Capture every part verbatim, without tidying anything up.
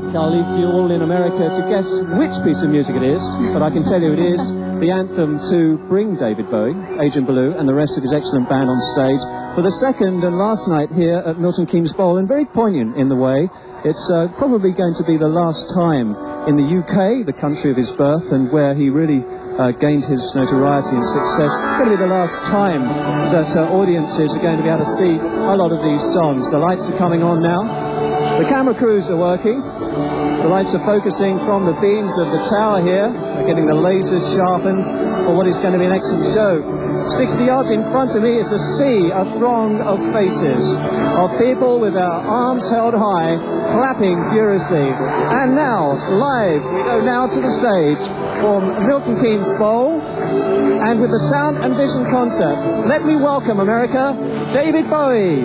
I'll leave you all in America to guess which piece of music it is, but I can tell you it is the anthem to bring David Bowie, Adrian Belew, and the rest of his excellent band on stage for the second and last night here at Milton Keynes Bowl, and very poignant in the way. It's uh, probably going to be the last time in the U K, the country of his birth, and where he really uh, gained his notoriety and success. It's going to be the last time that uh, audiences are going to be able to see a lot of these songs. The lights are coming on now. The camera crews are working. The lights are focusing from the beams of the tower here. They're getting the lasers sharpened for what is going to be an excellent show. sixty yards in front of me is a sea, a throng of faces, of people with their arms held high, clapping furiously. And now, live, we go now to the stage from Milton Keynes Bowl, and with the Sound and Vision concert, let me welcome America, David Bowie.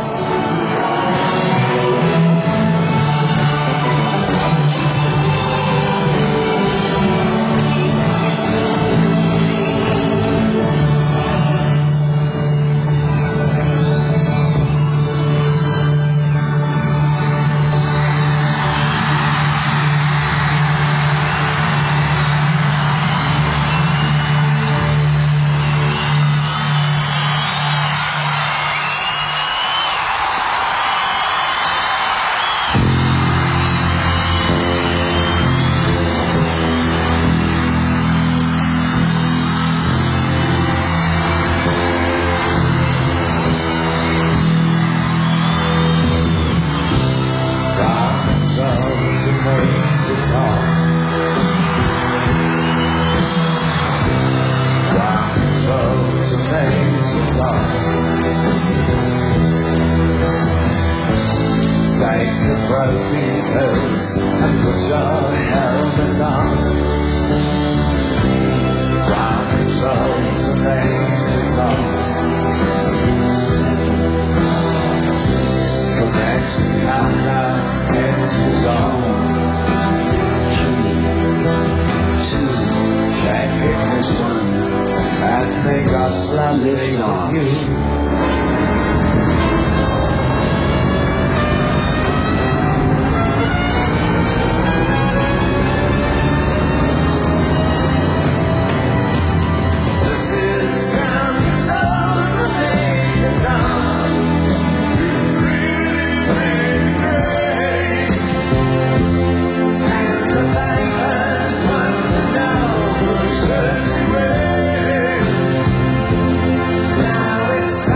Take the protein pills and put your helmet on. Ground control to Major Tom. Connection countdown, engines on. Check ignition and may God slowly lift on you. It's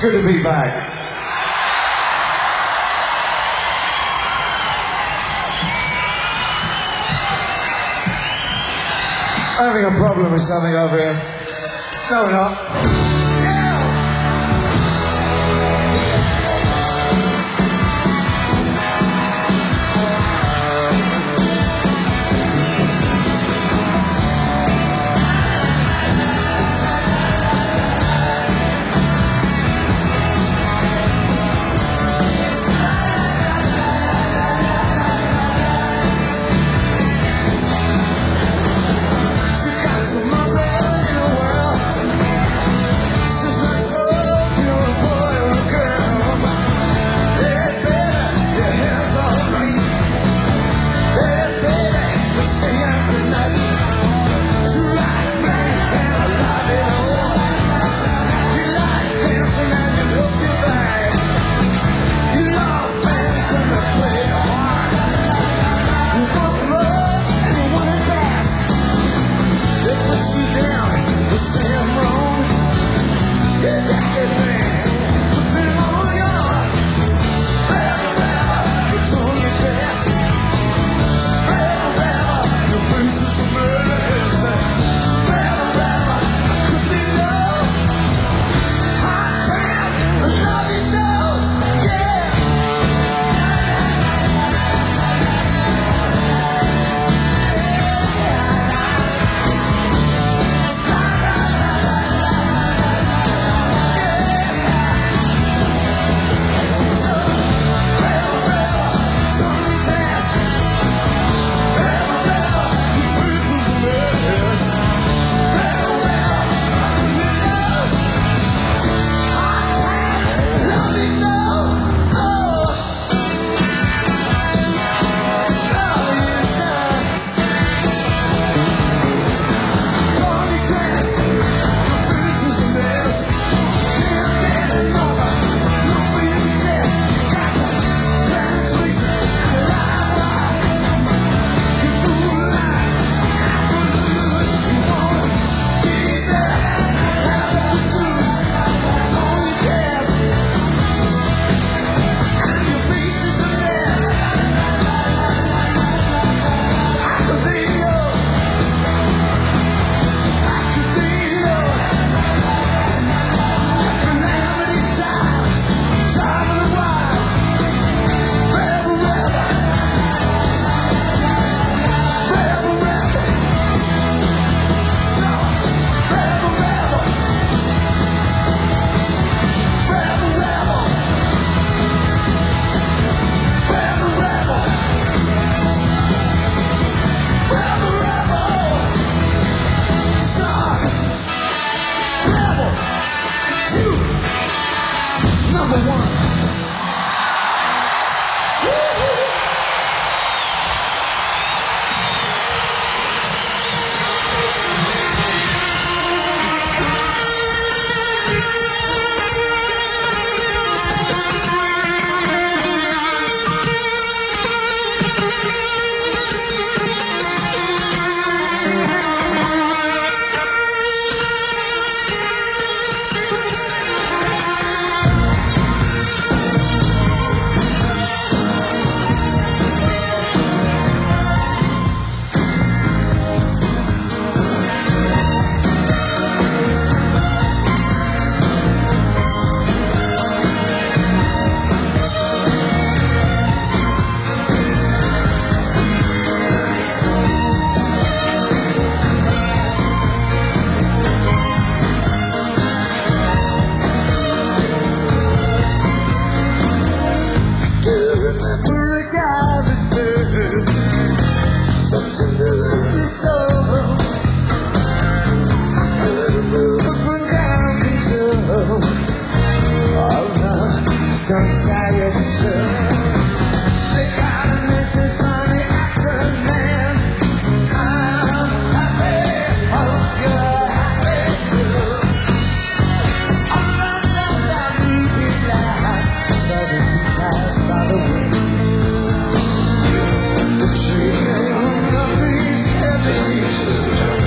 It's good to be back. Having a problem with something over here. No, we're not.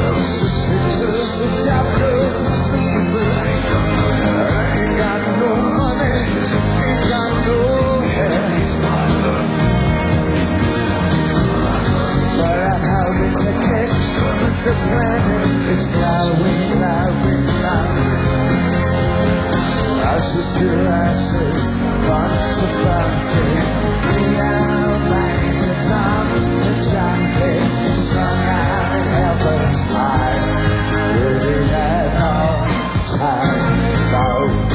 Ain't got no is glowing, glowing, glowing. Ashes to ashes, fun to funky. We are made to dance the junkie, strung out in heaven's high. Living at our time low.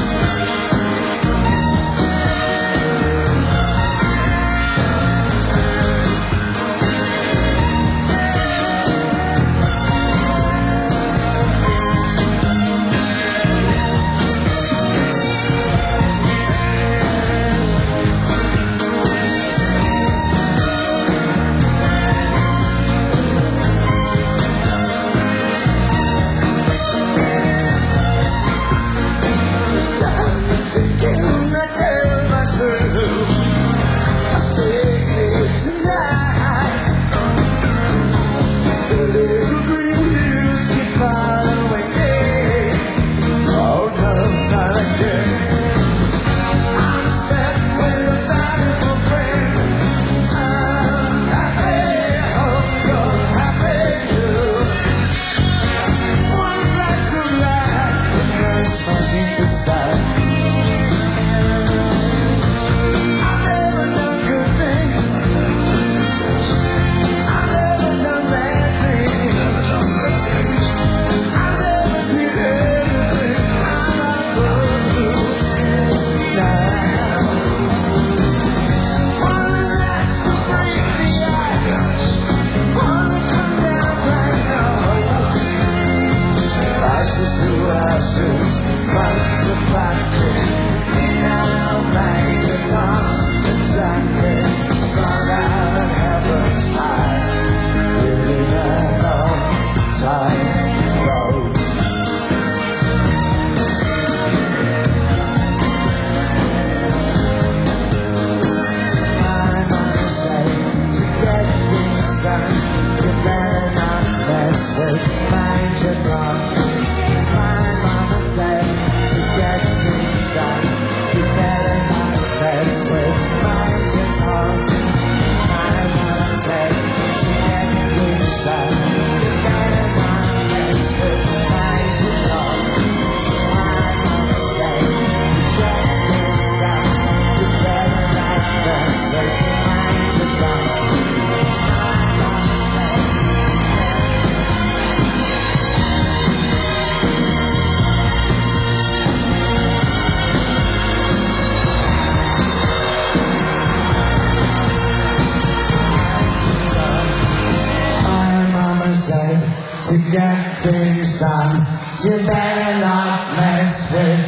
To get things done, you better not mess with.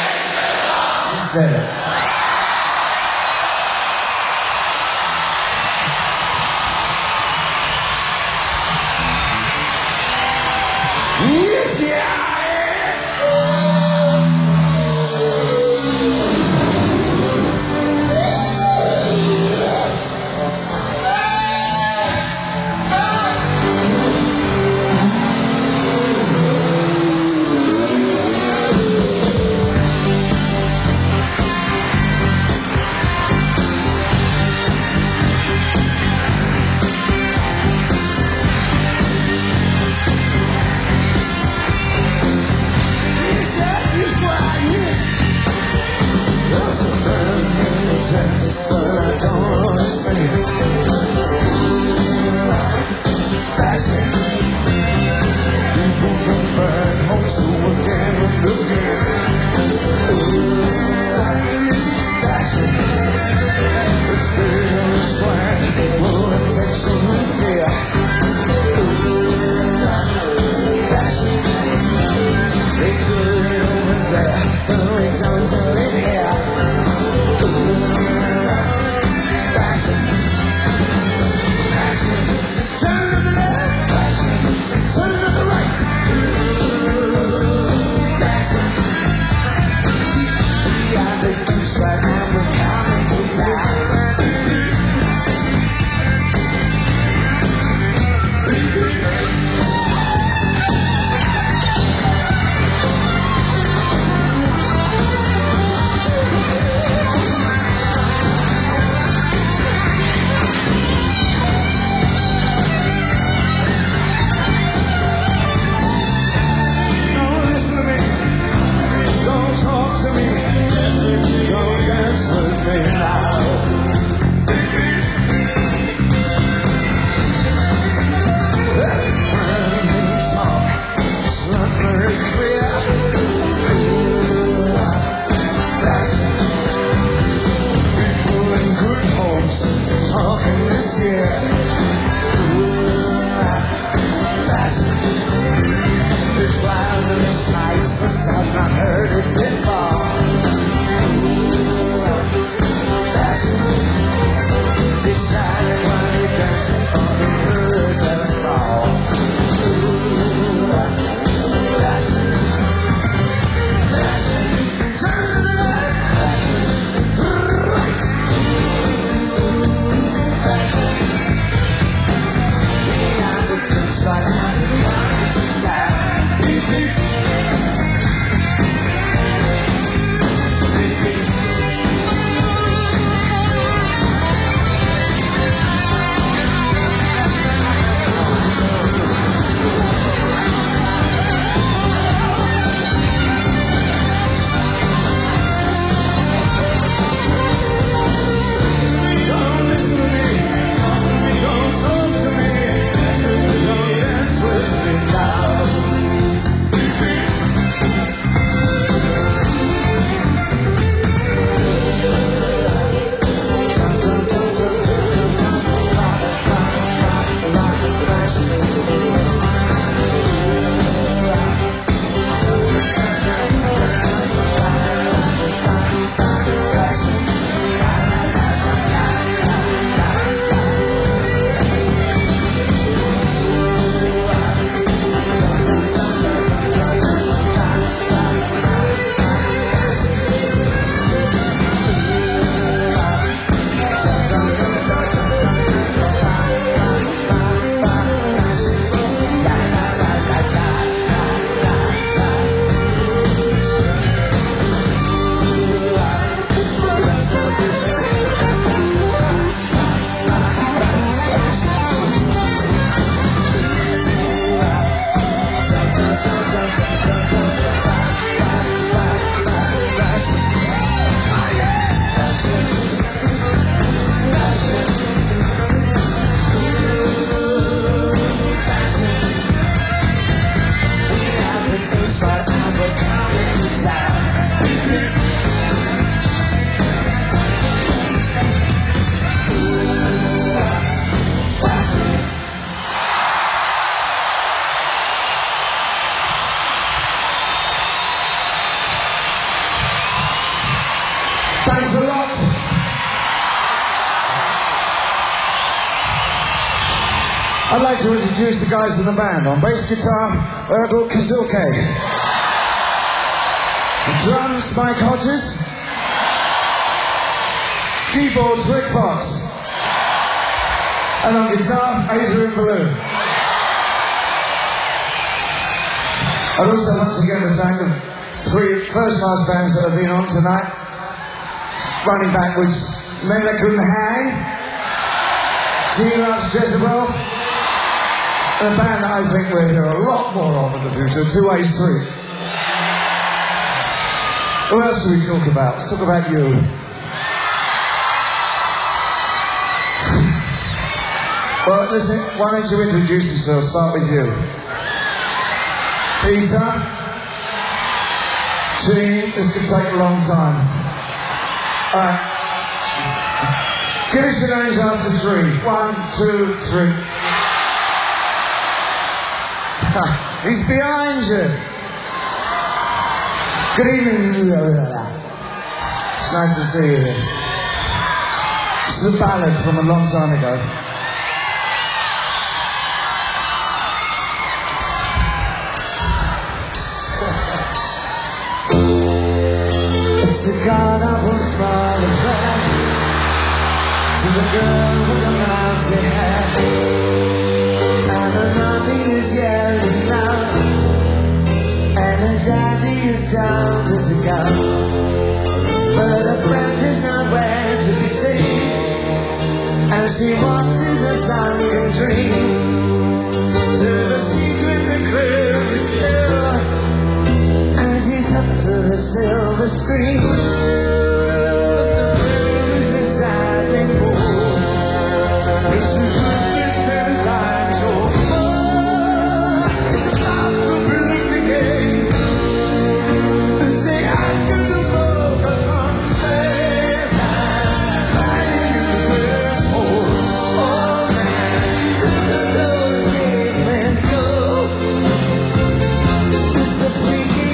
You said it. Yes, yeah. Thanks a lot. I'd like to introduce the guys in the band. On bass guitar, Erdal Kazilke. On drums, Mike Hodges. Keyboards, Rick Fox. And on guitar, Adrian Ballou. I'd also once again to thank the three first-class bands that have been on tonight. Running backwards, Men That Couldn't Hang, G Loves Jezebel, and a band that I think we'll hear a lot more of in the future, two A Street. What else do we talk about? Let's talk about you. Well, listen, why don't you introduce yourself? Start with you. Peter. Gene, this could take a long time. Alright. Give us your names after three. One, two, three. He's behind you. Good evening. It's nice to see you here. This is a ballad from a long time ago. It's a god-awful smile affair to the girl with the mousy hair, and her mommy is yelling now, and her daddy is down to to go, but her friend is nowhere to be seen, and she walks to the sunken dream, to the secret that clearly still. She's up to the silver screen, but the film is a sadly more. This is written ten times or more. It's about to be lived again. As they ask her to focus on the same past, lying in the dance hall. Oh man, look at those cavemen go. It's a freaky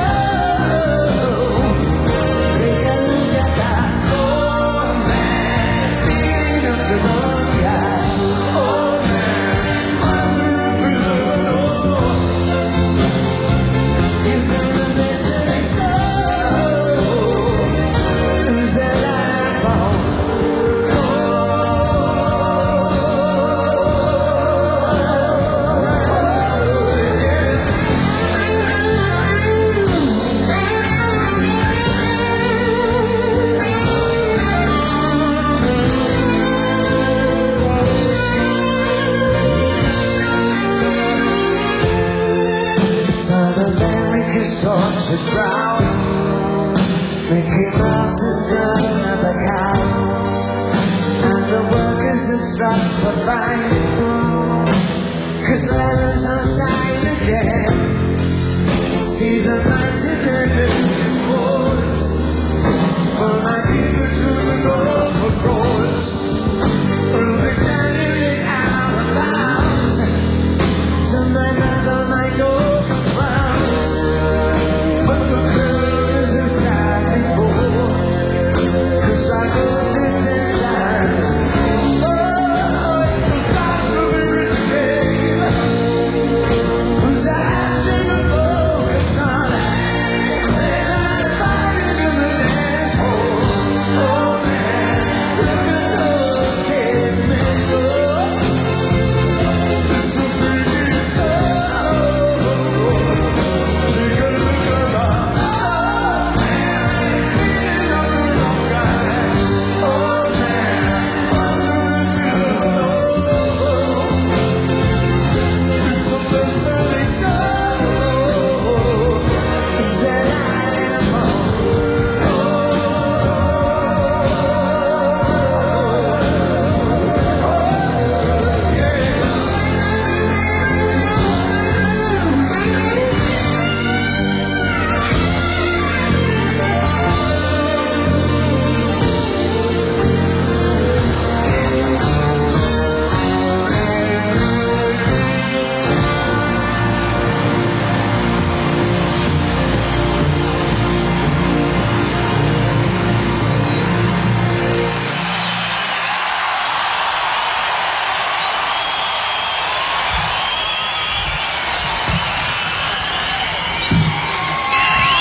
tortured brown, Mickey Mouse is running up a cow, and the workers are struck for fine, cause letters are signed again. See the mice in their new woods, for my people to the golden roads, Britannia is out of bounds, to my mother, my dog and clowns. But the film is a sad more, cause I wrote it ten times. Oh, it's about to be written again.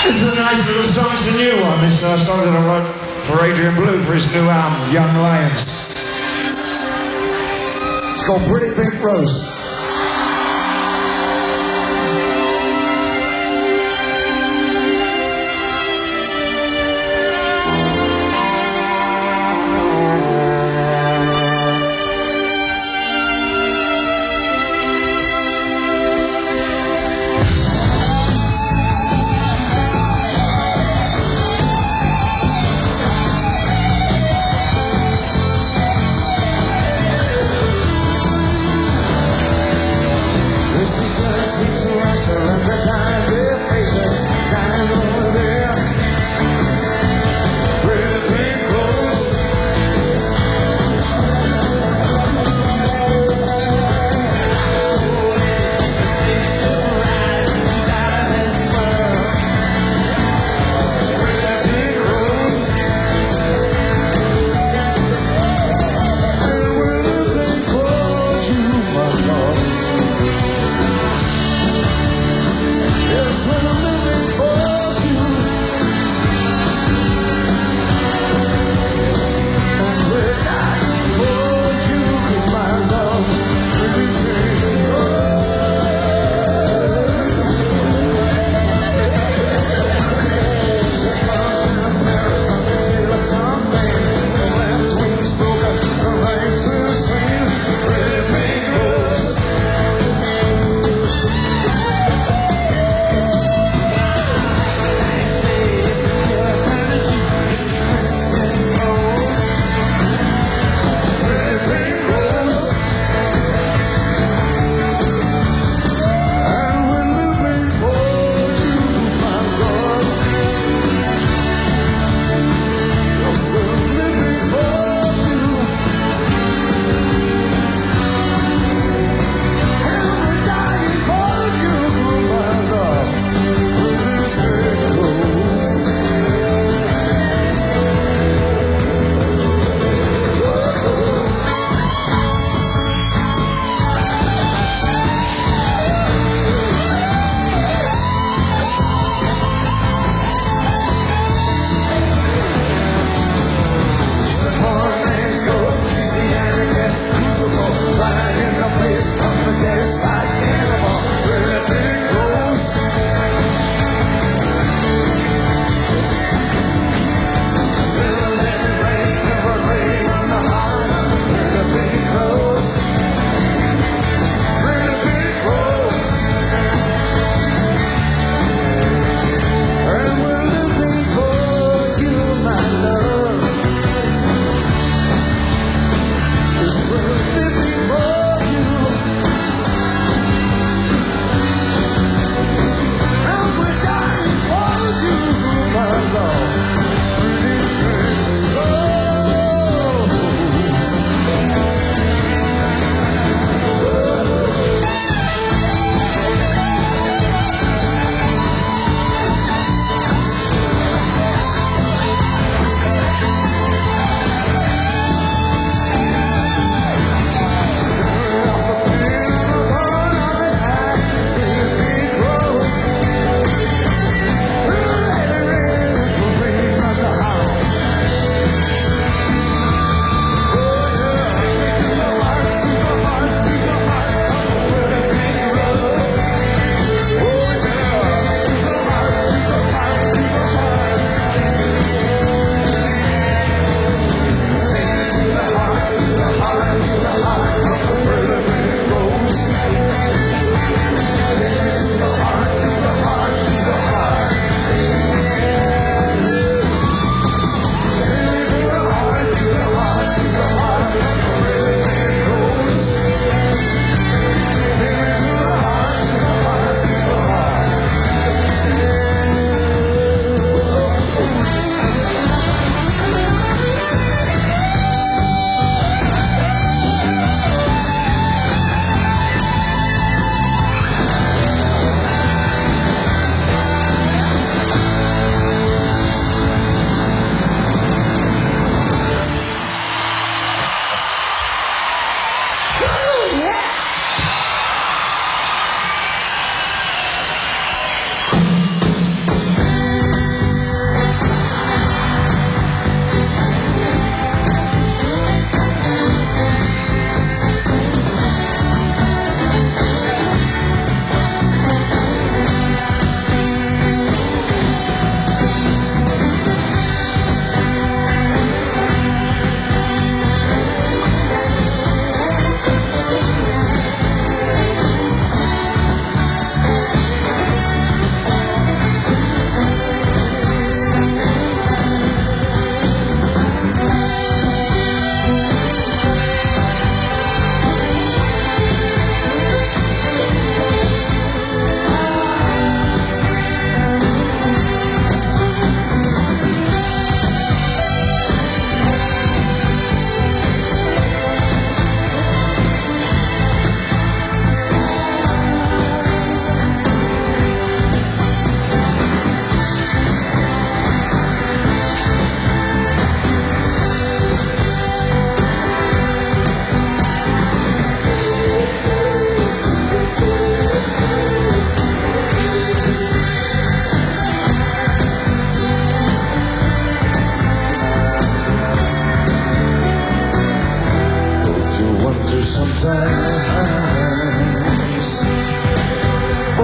This is a nice little song. It's a new one. It's a song that I wrote for Adrian Blue for his new album, Young Lions. It's called Pretty Pink Rose.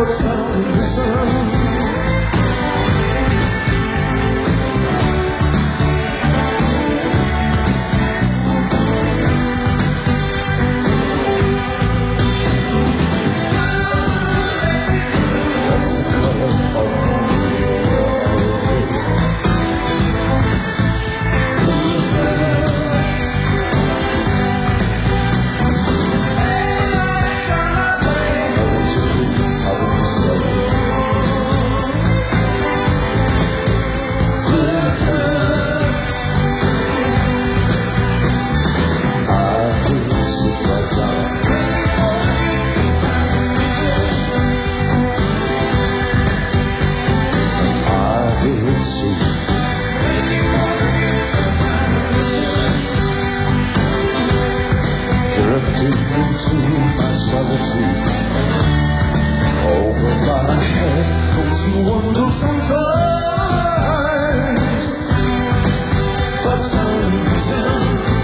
What's on the sun? Drifting into my solitude, over my head, don't you wonder sometimes what's on the sun?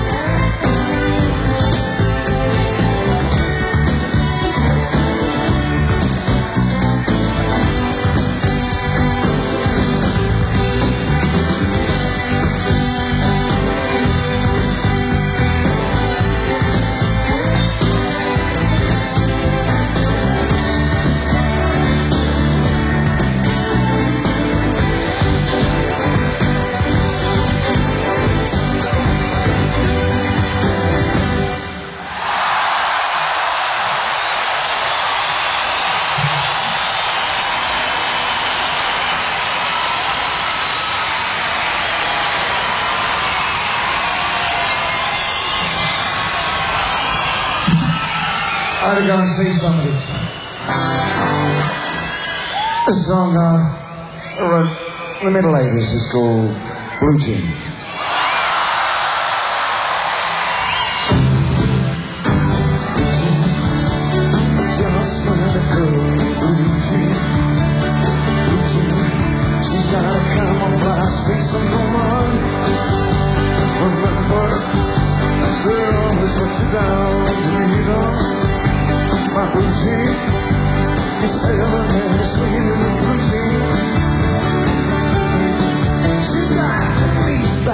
I had to go and see somebody. This song uh, I wrote in the Middle Ages is called Blue Jean. Just met a girl, blue jean, blue jean. She's got a camouflage face of no one. Remember, they always let you down, you know. My blue jean is heaven and it's sweet in the blue jean. She's got at least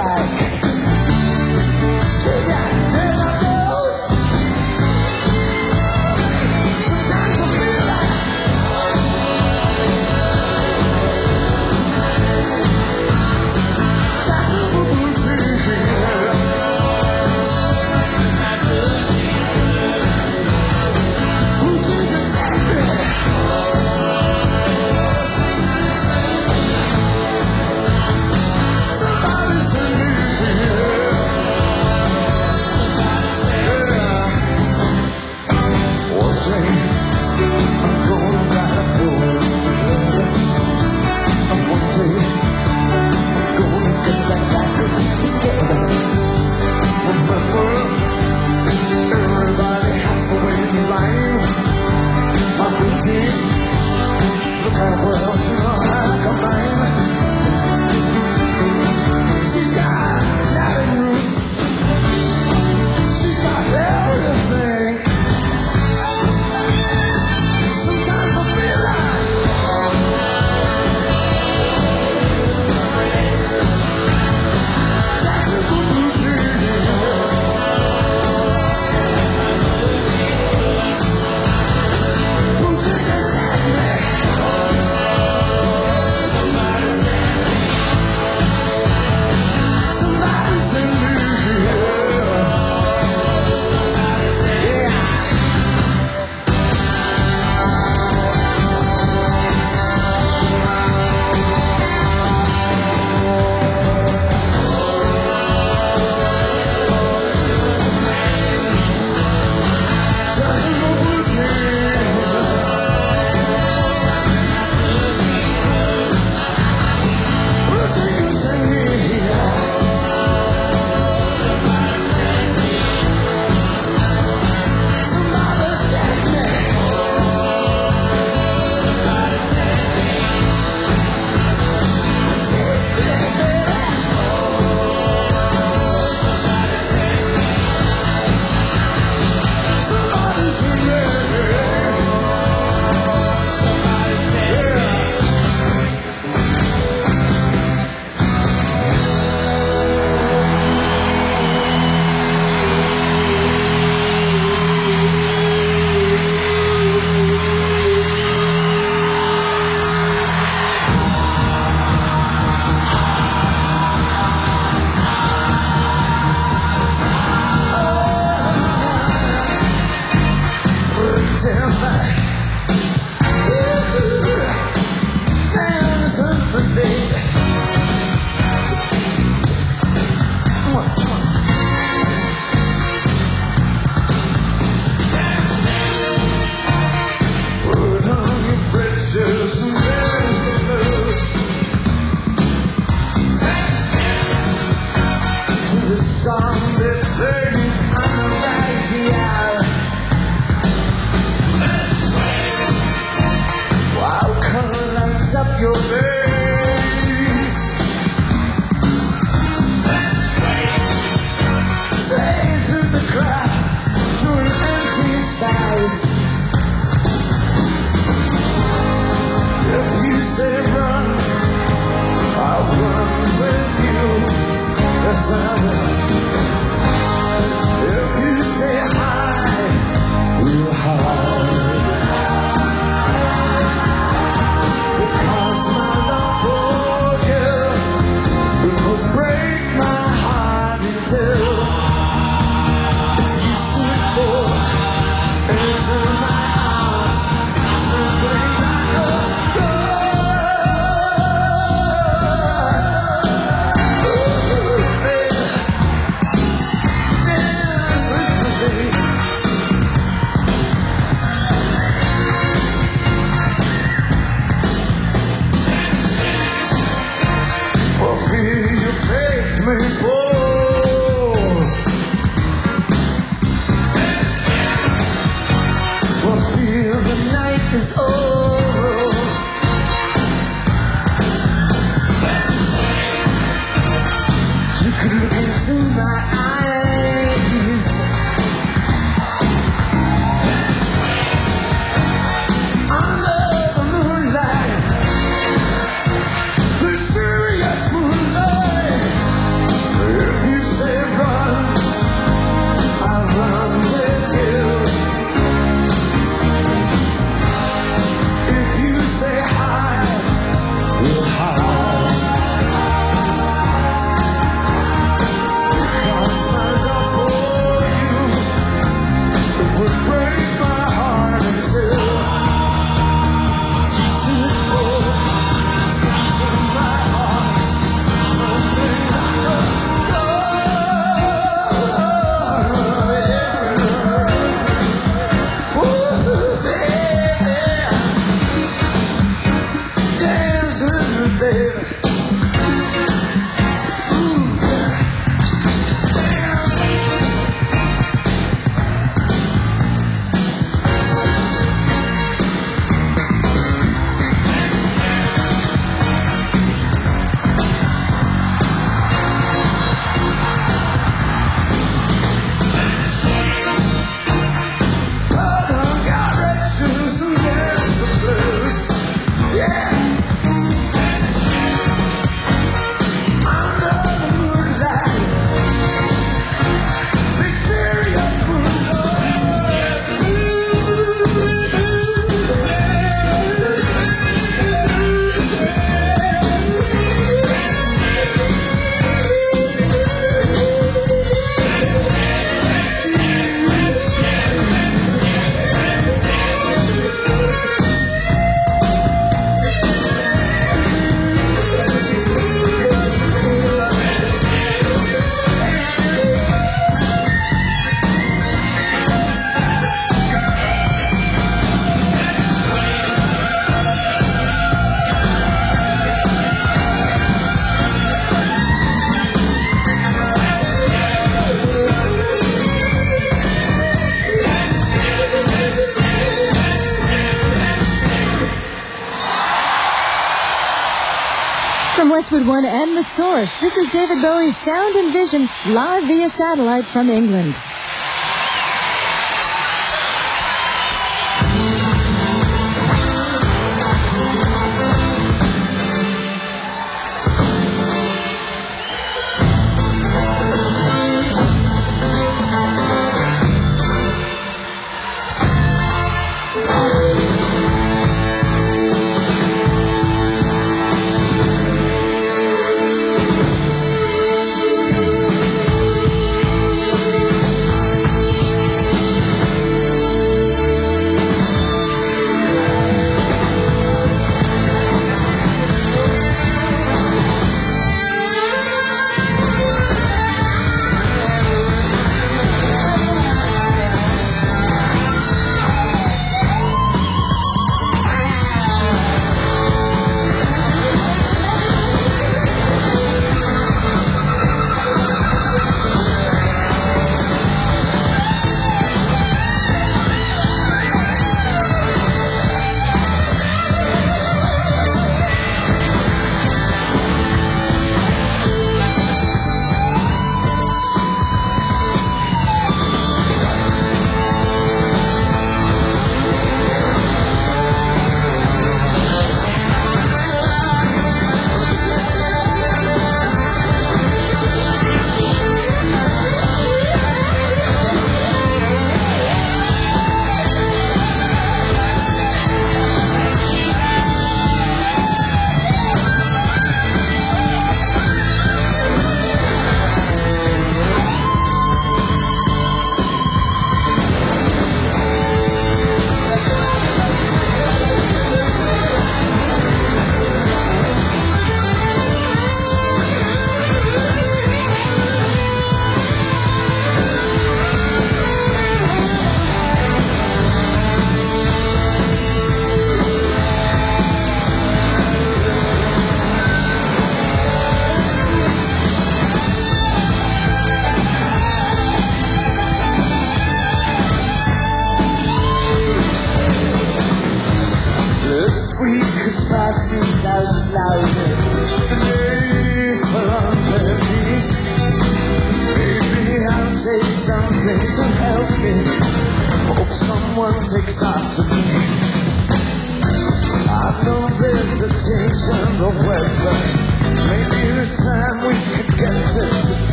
Westwood One and The Source. This is David Bowie's Sound and Vision, live via satellite from England.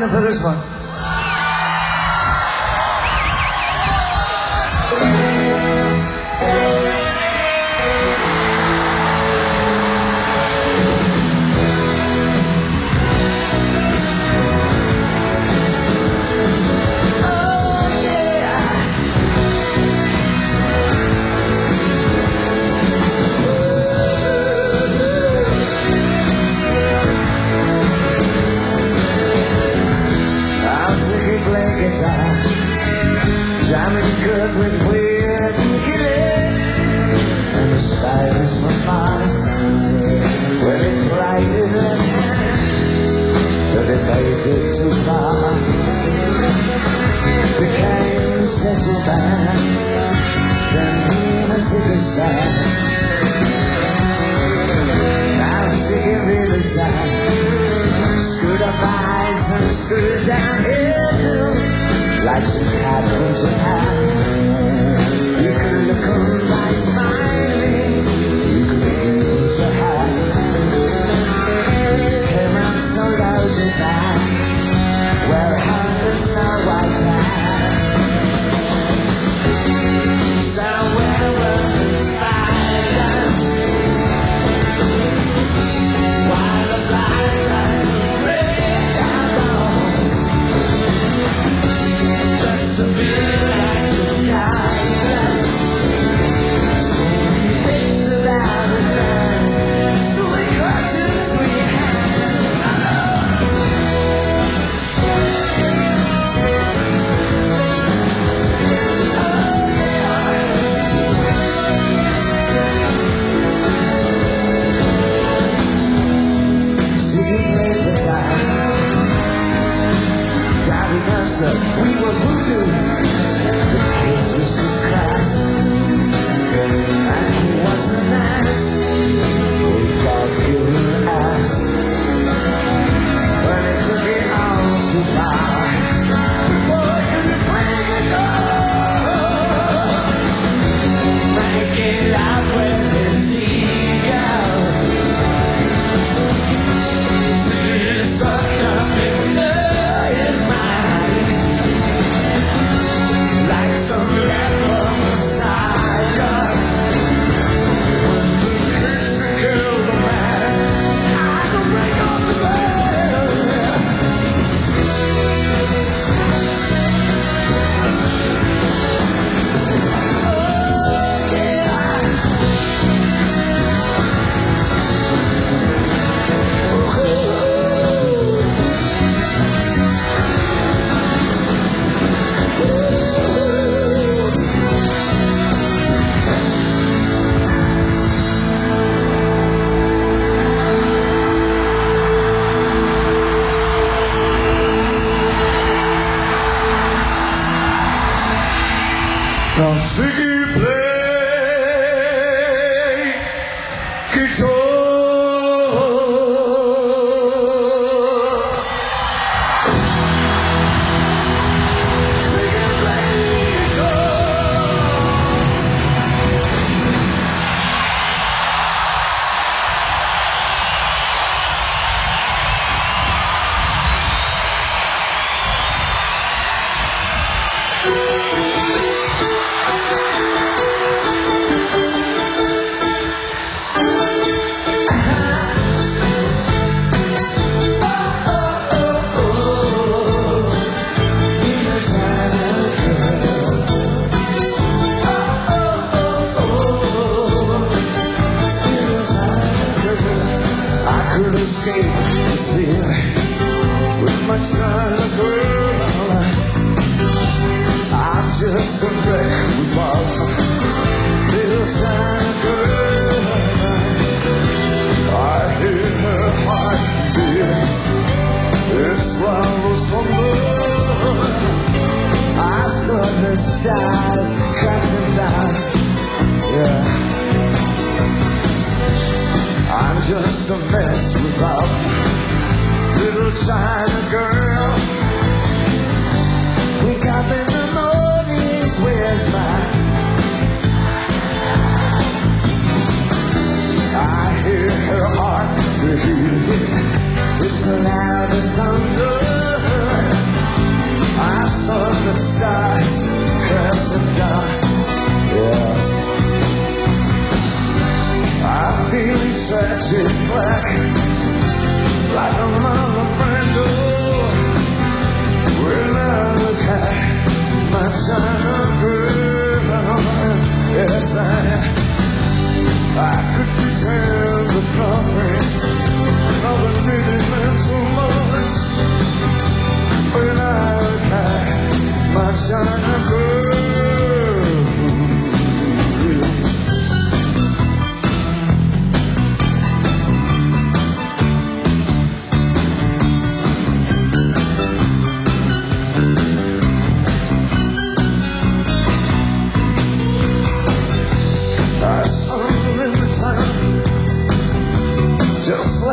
in for this one. Jamming good with weird ukulele, and the spiders from Mars when it frightened them, but they made it too far. Became a special band, then Nina Ziggy's band. Now Ziggy really sad, screwed up eyes and screwed down hairdo. Like some cat from Japan. You could look on by smiling, you could begin to hide. Came out so loaded back, where hung the snow white hat. So where were the spiders? While the light tried to break our bones. Just to be like you guide us. So we face the loudest hands, so we crush your sweet hands. Ziggy played for time. Daddy knows that we were voodoo. The case was just crass, and he was the nice with God-given ass. But it took it all too far. Boy, could you bring it on? Making love with his ego. Still sucked up into his mind, like some leper messiah. When we kiss and kill the man, I can bring up the band. Oh yeah. Now Ziggy play guitar. Ziggy play guitar. Escape this feeling with my China girl. I'm just a wreck without little China girl. I hear her heart beat, it swallows from blood. I saw the stars crashing down. Yeah, I'm just a mess without little China girl. Wake up in the mornings, where's my? I hear her heart beating. It's the loudest thunder.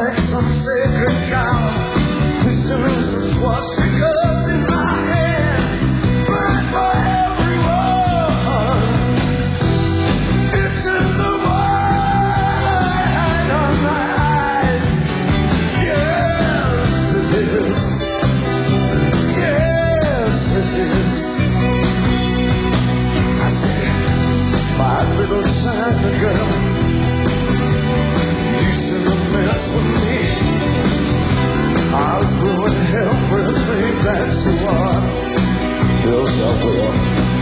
like some sacred cow. Whistles and swastikas in my hand, blood for everyone. It's in the white on my eyes. Yes, it is. Yes, it is. I say, my little China girl, you shouldn't mess with me. I'll ruin everything that you are. Yes, I will.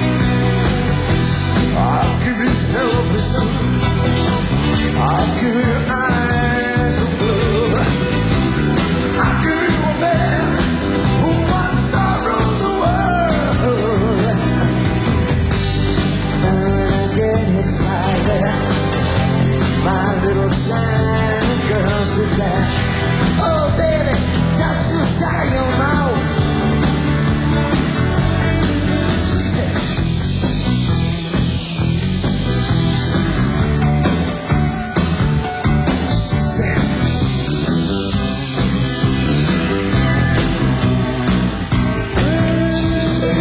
I'll give you television. I'll give you eyes of blue. I'll give you a man who wants to rule the world. And when I get excited, my little China girl, she said, oh baby, just to shut your mouth. She said, she said, she said,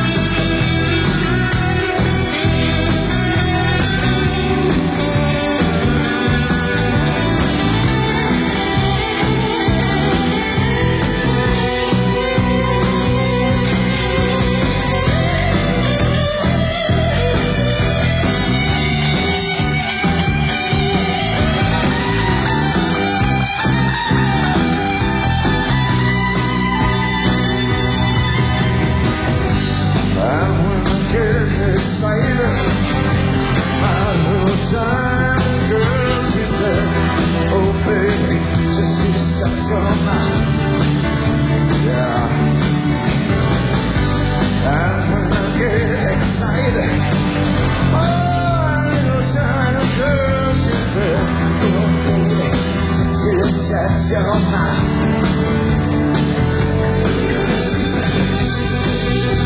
and when I get excited, my little China girl, she said, oh baby, just you shut your mouth. Yeah. And when I get excited, my little China girl, she said, oh baby, just you shut your mouth. She said,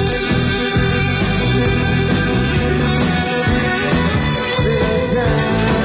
little China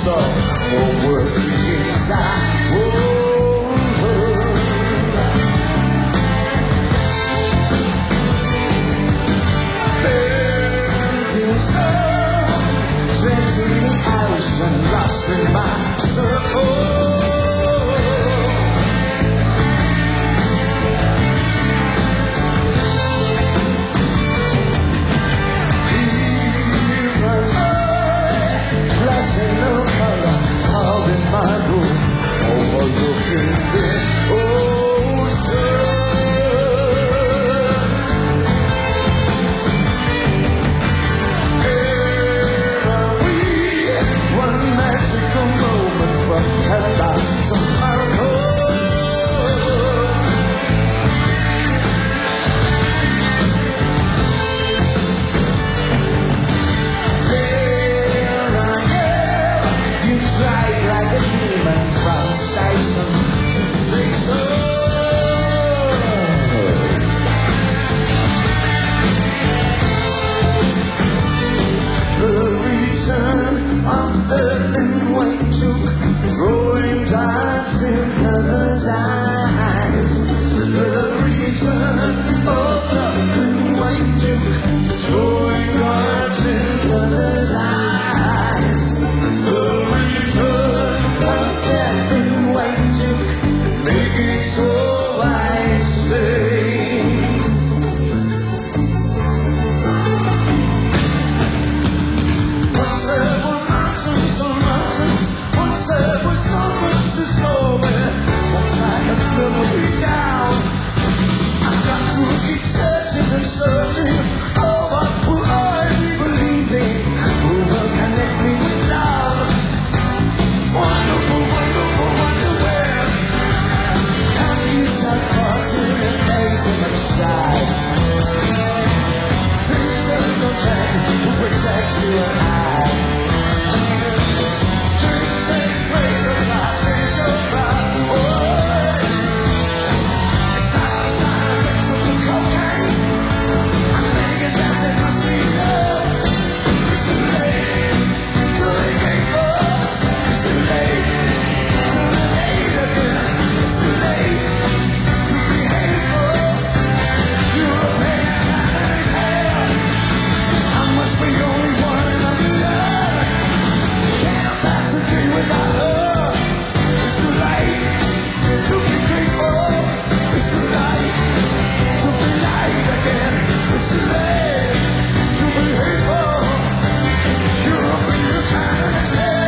stop for working inside. Bending sun, drenching the ocean, lost in my circle. My room, overlooking the ocean. Are we one magical moment from paradise to miracle? There I am, you drive like a demon from station to station. The return of the thin white took, throwing darts in others' eyes. The return of the thin white took, throwing darts in others' eyes. The return of that thin white took, making sure I stays. Once there were mountains on mountains, once there was so much to show me. Once I had never be down, I've got to keep searching and searching. Oh, what will I be believing? Who will connect me with love? Wonderful, wonderful, wonderware. Have you start touching and facing the shine? Dreams of the man who protects you and I. Dreams take place as I say so far. Oh, it's not the side effects of the cocaine. I'm thinking that it must be love. It's too late to late for. It's too late to late again. It's too late to be hateful. You're a man and his hair. I must be the only one in a million. Can't pass a day without her. It's too late to be grateful. It's too late to be light again. It's too late to be hateful. You're a man and his hair.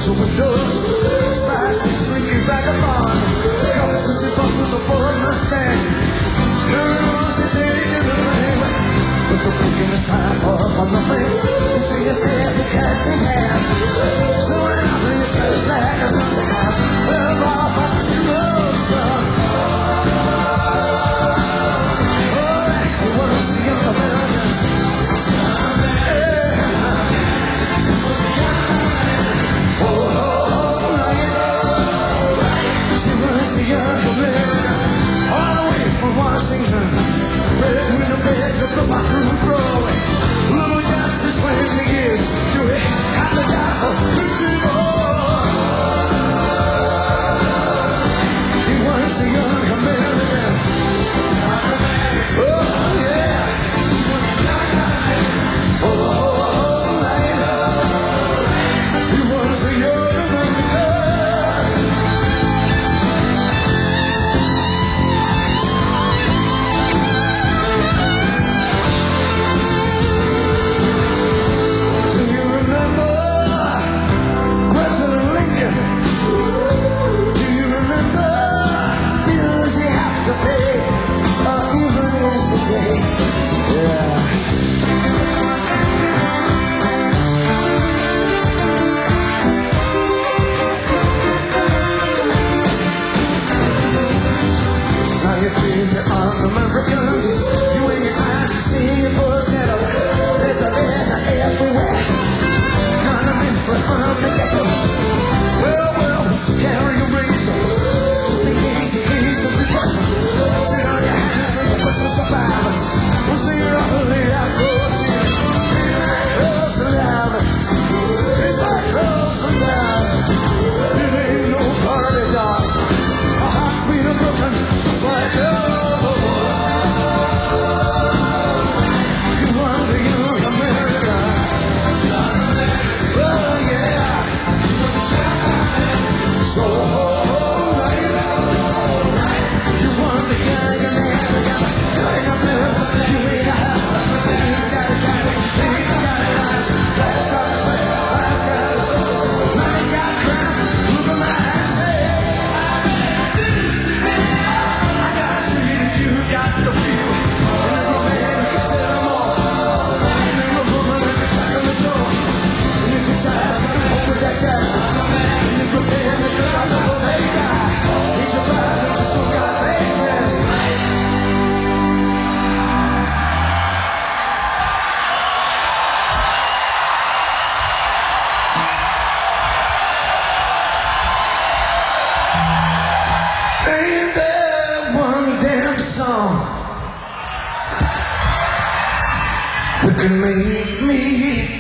Close your windows, smash the slinky vagabond. Comes the buses of a Mustang. Girls are taking the rain. But the thinking is time for on the thing. You see us there, the cat's in hand. So now please smells like a sunset house. Well, all but she rolls from. Oh, she was a young American. Washington, red window beds of the bathroom floor. Little justice twenty years to it, had the devil to He was a young American. Oh yeah. Oh, he was a young American. Can make me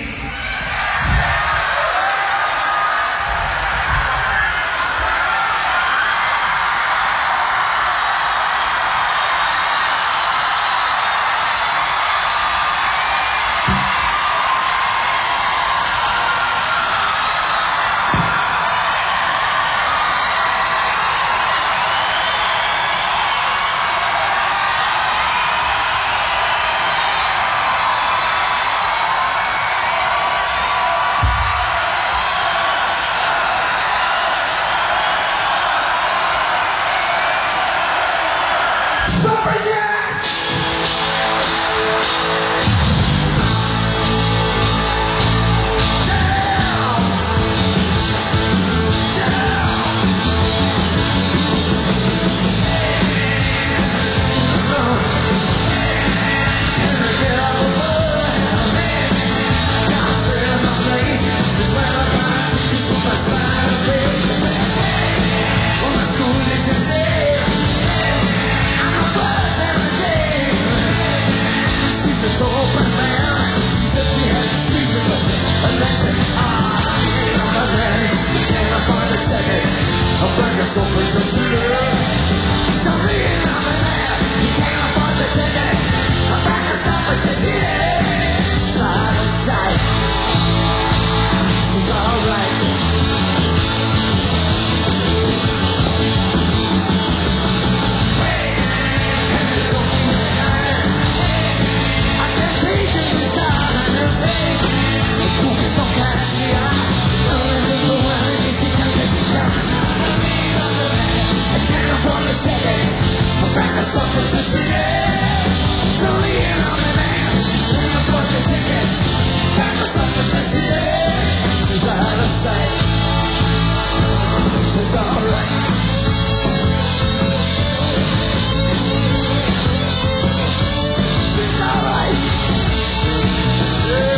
Don't catch me out, don't let me go away.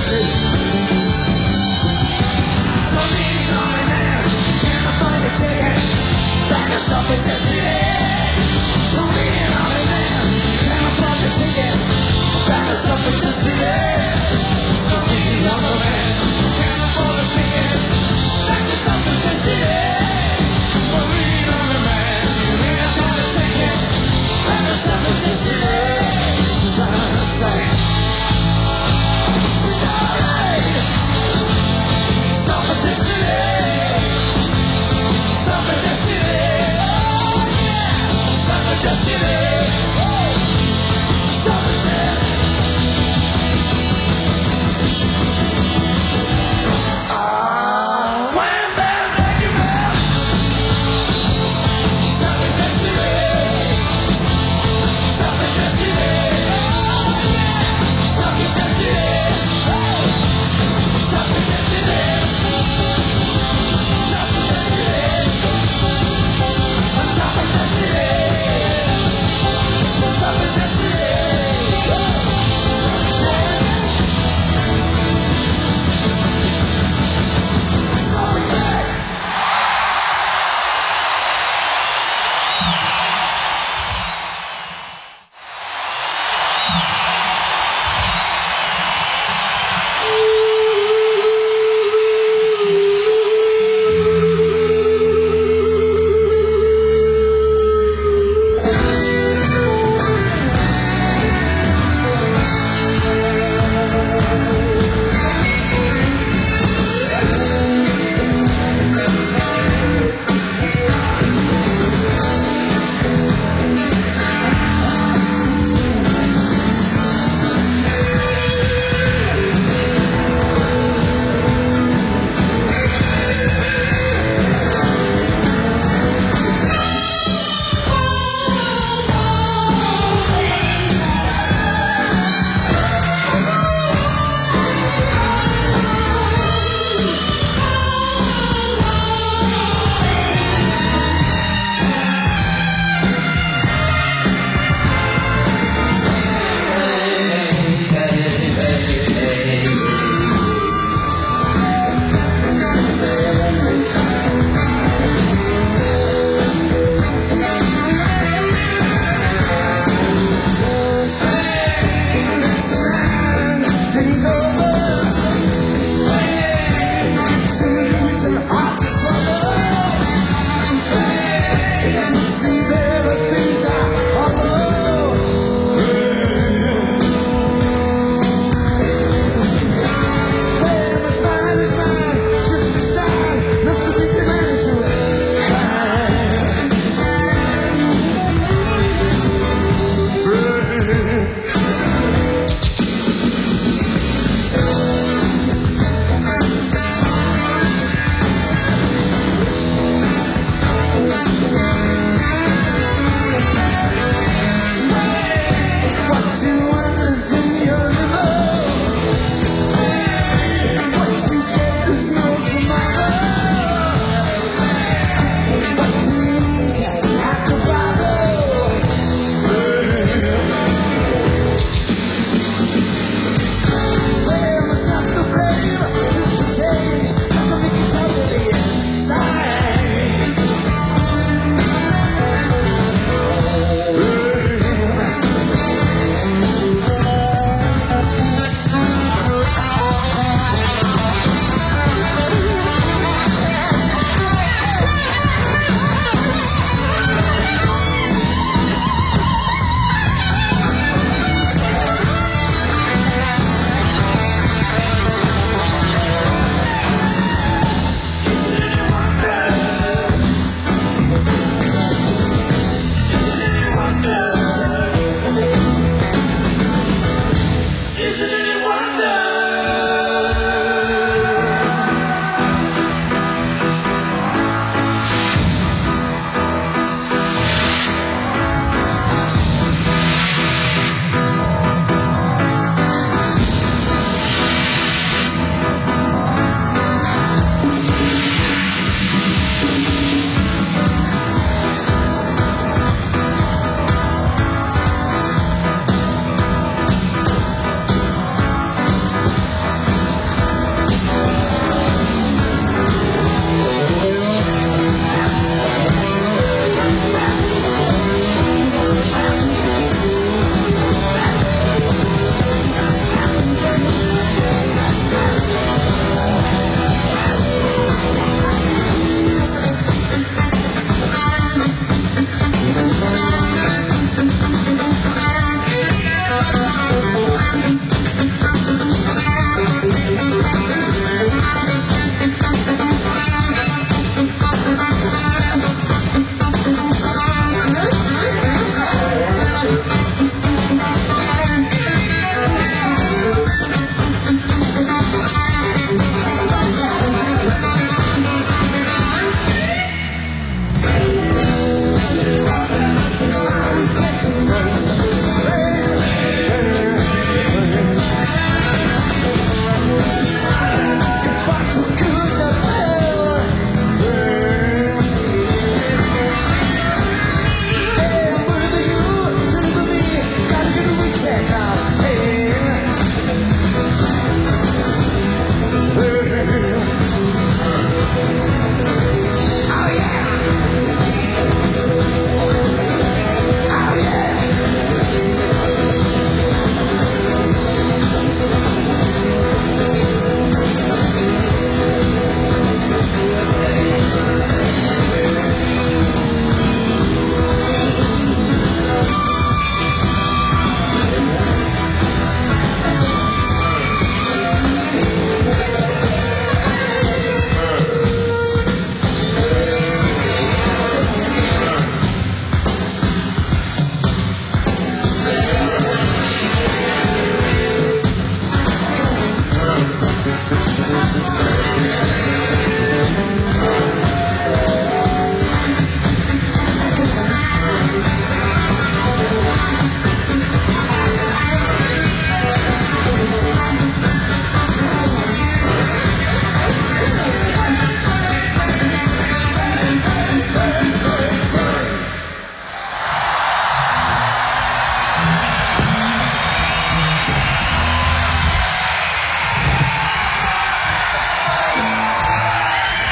She's alright.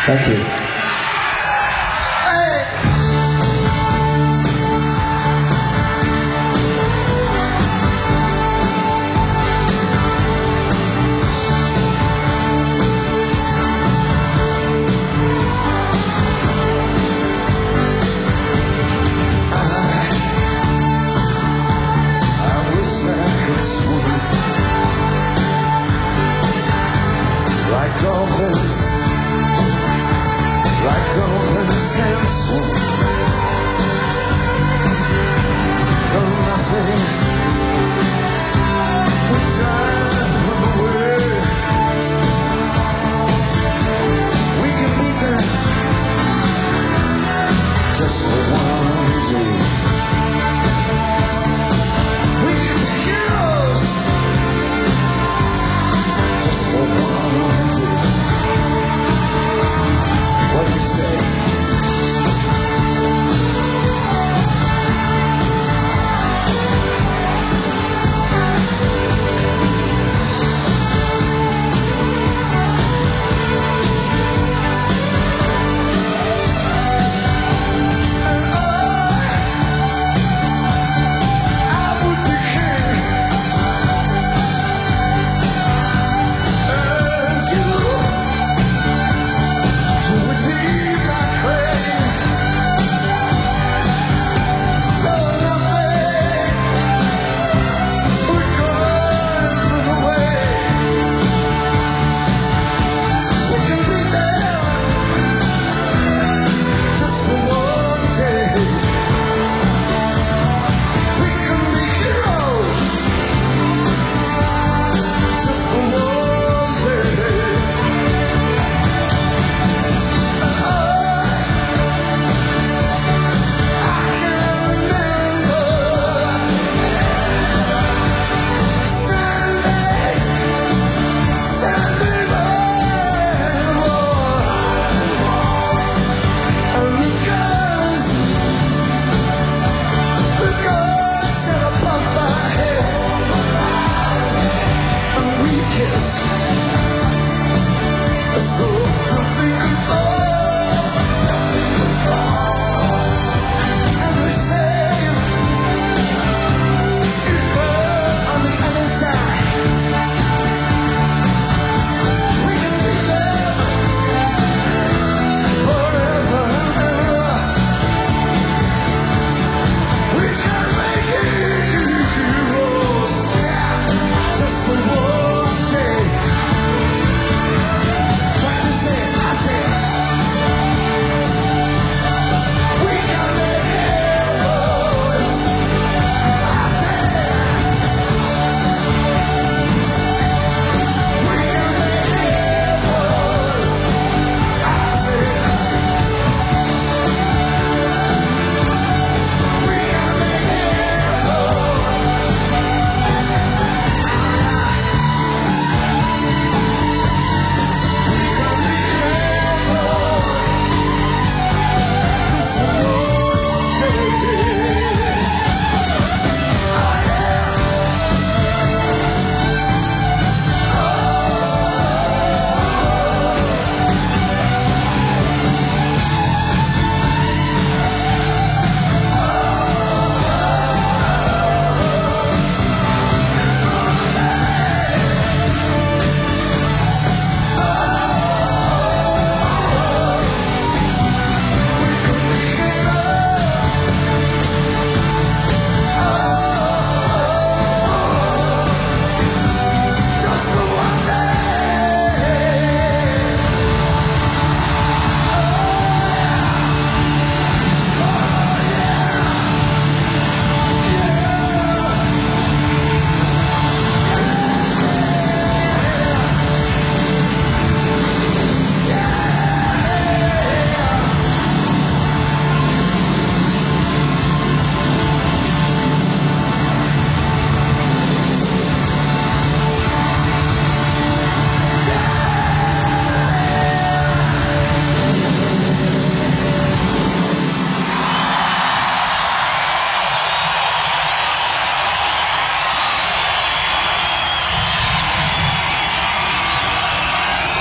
Thank you. Like dolphins, like dolphins can swim. Though nothing would turn them away, we can beat them just for one day. We can be heroes just for one day. What do you say?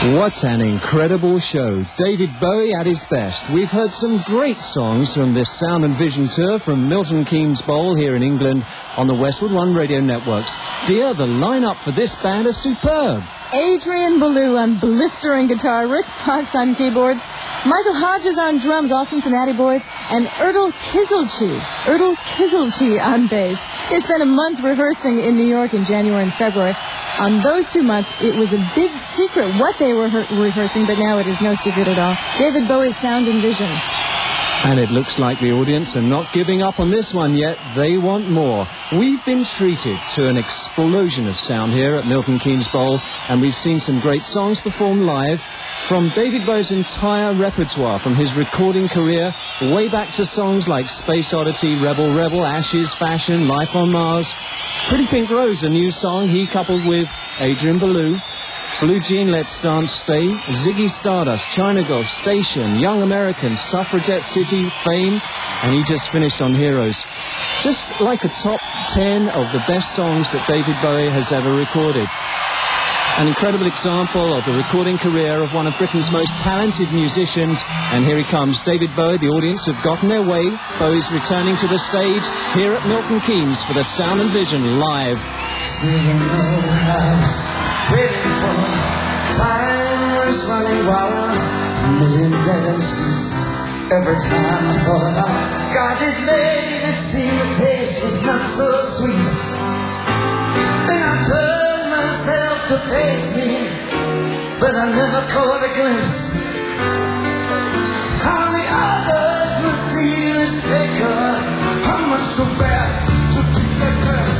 What an incredible show. David Bowie at his best. We've heard some great songs from this Sound and Vision tour from Milton Keynes Bowl here in England on the Westwood One radio networks. Dear, the lineup for this band is superb. Adrian Belew on blistering guitar, Rick Fox on keyboards, Michael Hodges on drums, all Cincinnati boys, and Erdal Kizilchi, Erdal Kizilchi on bass. They spent a month rehearsing in New York in January and February. On those two months, it was a big secret what they were re- rehearsing, but now it is no secret at all. David Bowie's Sound and Vision. And it looks like the audience are not giving up on this one yet. They want more. We've been treated to an explosion of sound here at Milton Keynes Bowl, and we've seen some great songs performed live from David Bowie's entire repertoire, from his recording career way back to songs like Space Oddity, Rebel Rebel, Ashes, Fashion, Life on Mars. Pretty Pink Rose, a new song he coupled with Adrian Belew. Blue Jean, Let's Dance, Stay, Ziggy Stardust, China Girl, Station, Young American, Suffragette City, Fame, and he just finished on Heroes. Just like a top ten of the best songs that David Bowie has ever recorded. An incredible example of the recording career of one of Britain's most talented musicians. And here he comes, David Bowie. The audience have gotten their way. Bowie's returning to the stage here at Milton Keynes for the Sound and Vision live. Sitting in the house, waiting for time was running wild, a million dead-end streets. Every time I thought I got it made, it seemed the taste was not so sweet. Then I turned myself to face me, but I never caught a glimpse how the others will see this figure. I must go fast to keep the best.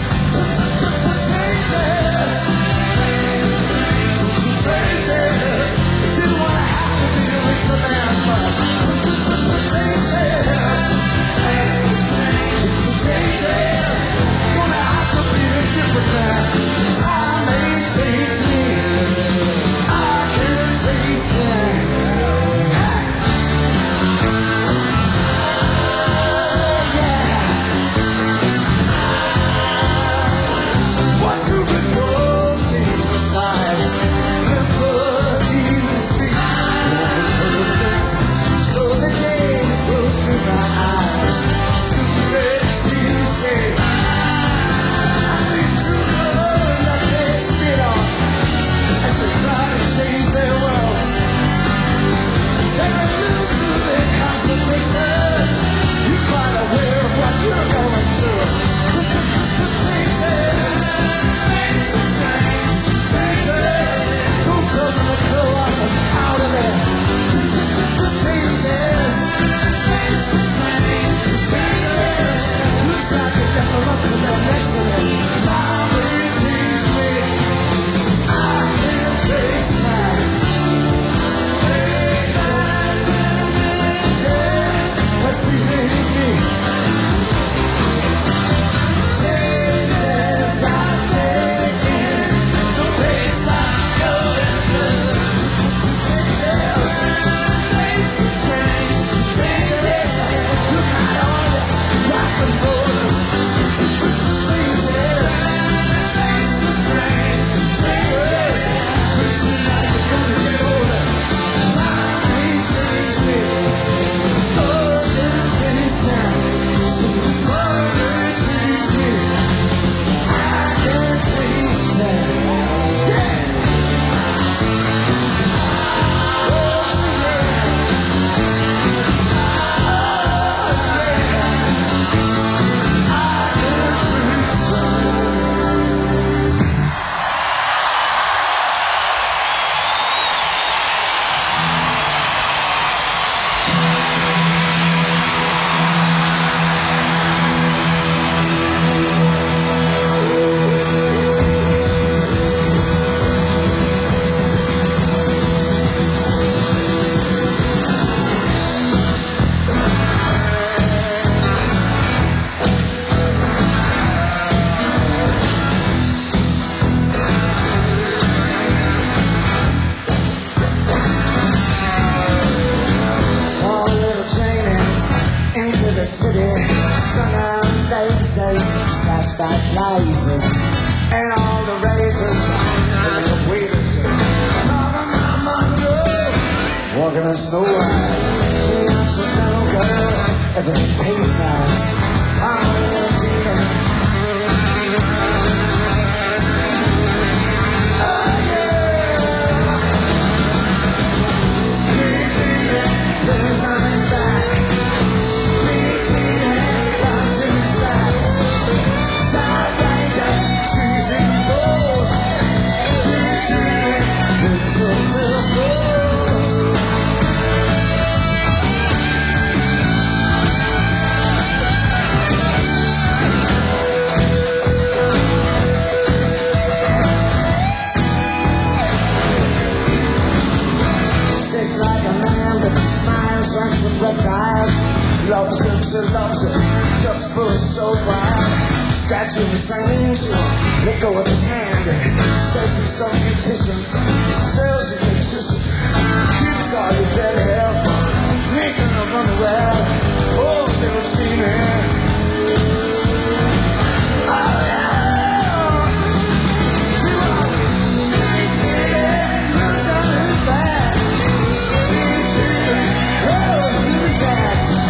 Didn't want to have to be a rich man, but gonna have to be a different man. Time may change me, I can taste it. Oh, yeah. walking on Snow White. The answer no girl, everything tastes nice. I'm a Tina. Loves him, she loves him, just for a so far. Statue of a Saint Angel, let go of his hand. Says he's some beautician, he sells you nutrition. Keeps all your dead hair, making them run away. Oh, little Tina. Oh, yeah. She was Tina, Tina, loose on his back. Tina, Tina, oh, who's that?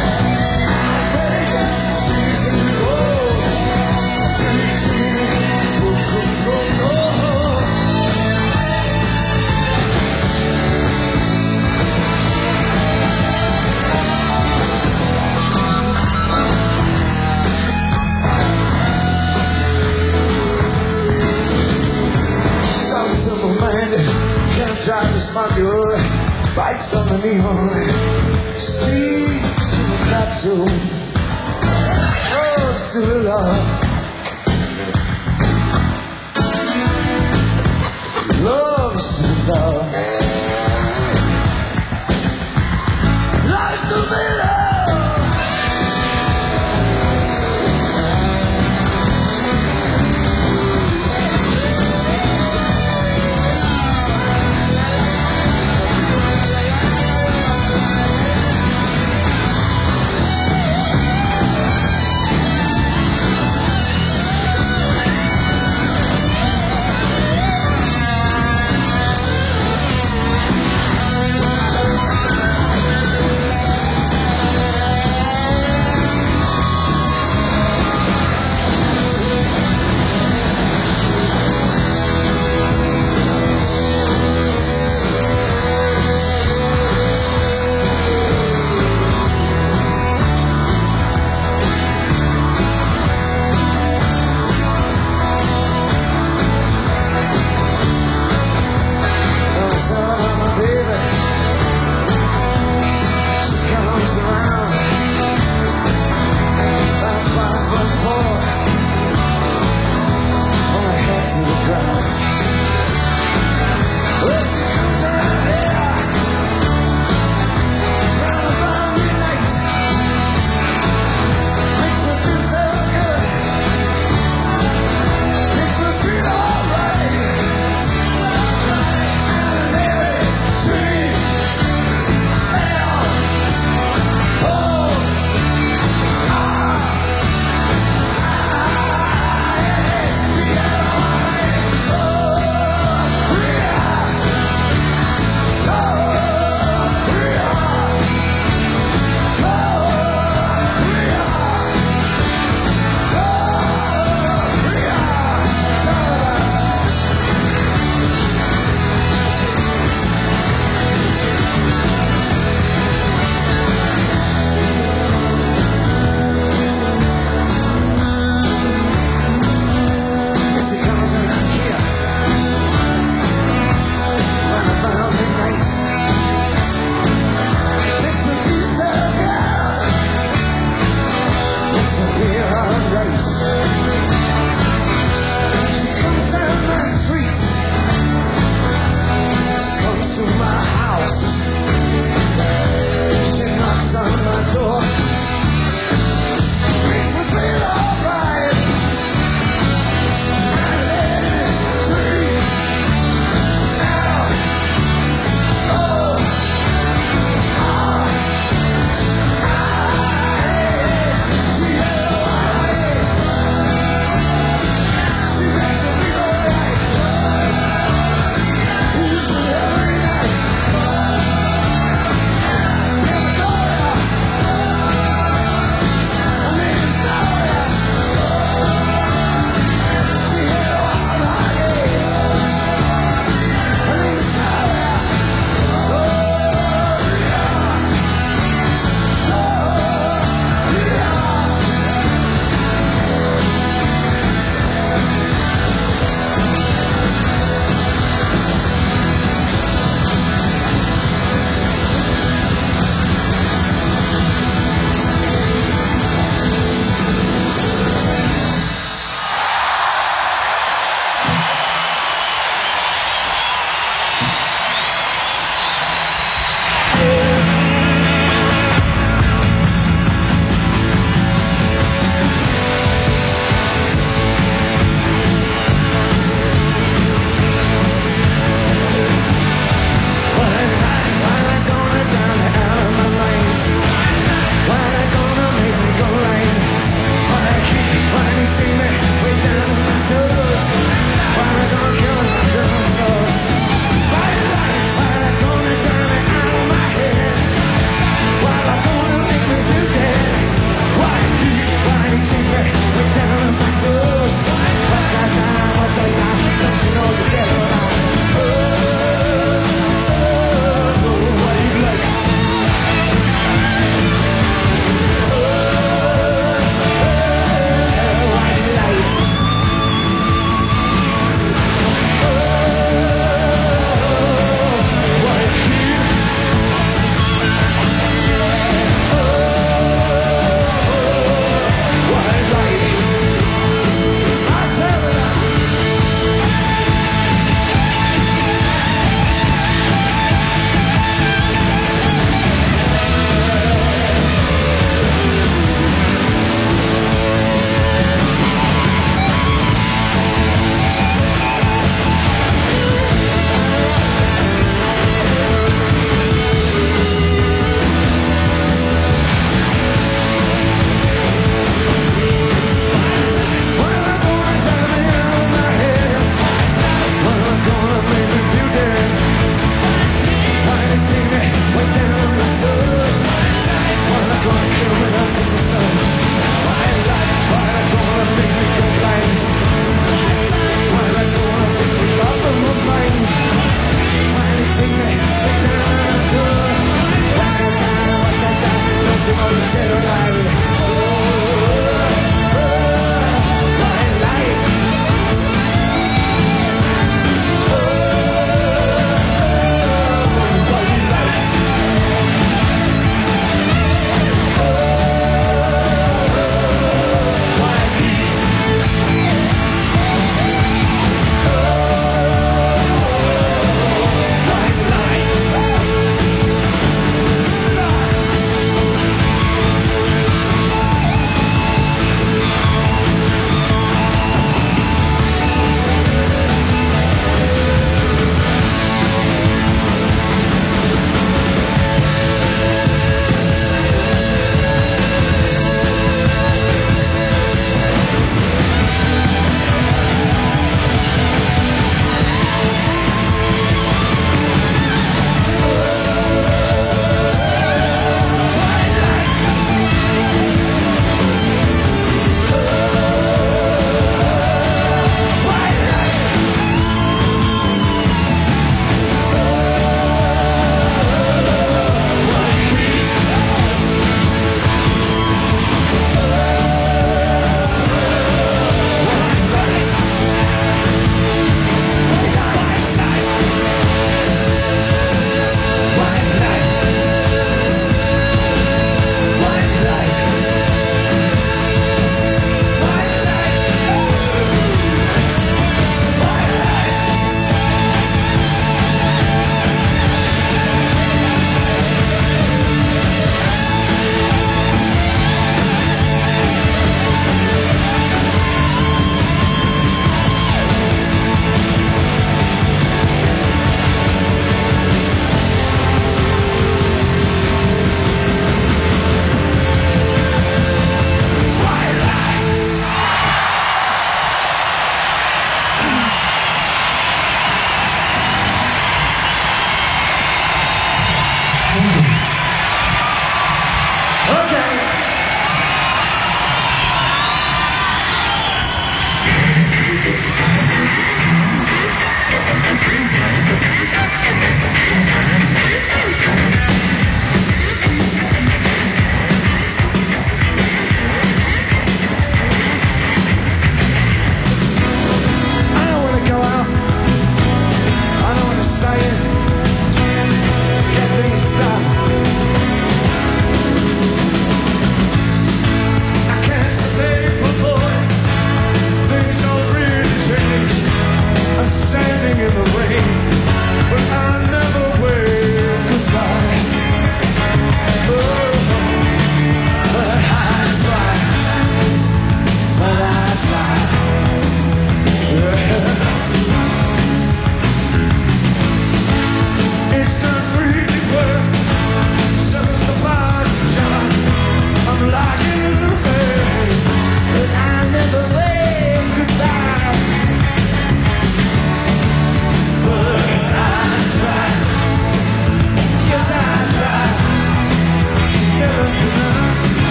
Drive this monkey road, bites on the neon, sleeps in the capsule, loves to love, loves to love.